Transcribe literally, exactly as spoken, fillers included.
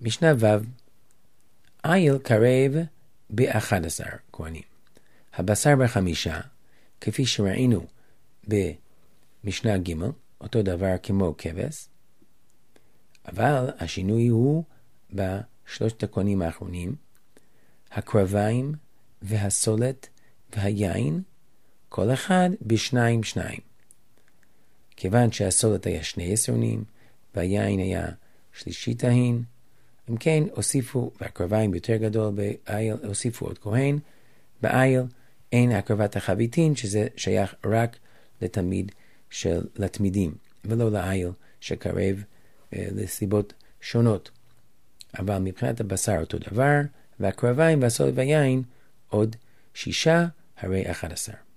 משנה ו' איל קרב ב-אחד עשר כהנים. הבשר בחמישה, כפי שראינו במשנה ג', אותו דבר כמו כבש, אבל השינוי הוא בשלושת הכהנים האחרונים, הקרביים והסולת והיין, כל אחד בשניים שניים. כיוון שהסולת היה שני עשרונים, והיין היה שלישית ההין, אם כן הוסיפו, והקרביים יותר גדול באיל, הוסיפו עוד כהן, באיל אין הקרבת החביתין, שזה שייך רק לתמיד של לתמידים, ולא לאיל שקרב אה, לסיבות שונות. אבל מבחינת הבשר אותו דבר, והקרביים והסולת והיין עוד שישה, הרי אחד עשר.